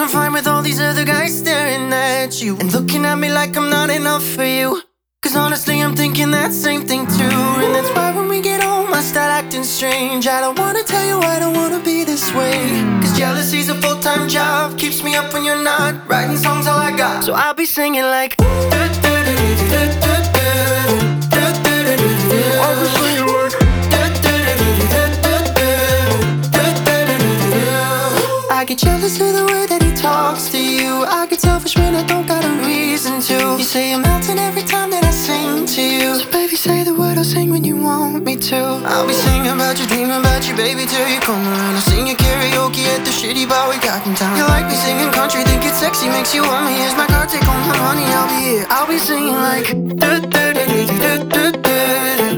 I'm fine with all these other guys staring at you and looking at me like I'm not enough for you. Cause honestly I'm thinking that same thing too. And that's why when we get home I start acting strange. I don't wanna tell you I don't wanna be this way. Cause jealousy's a full-time job, keeps me up when you're not. Writing songs all I got, so I'll be singing like I get jealous of the way that he talks to you. I get selfish when I don't got a reason to. You say I'm melting every time that I sing to you. So baby say the word, I'll sing when you want me to. I'll be singing about you, dreaming about you, baby, till you come around. I'll sing your karaoke at the shitty bar we got in town. You like me singing country, think it's sexy, makes you want me. Here's my card, take all my money, I'll be here. I'll be singing like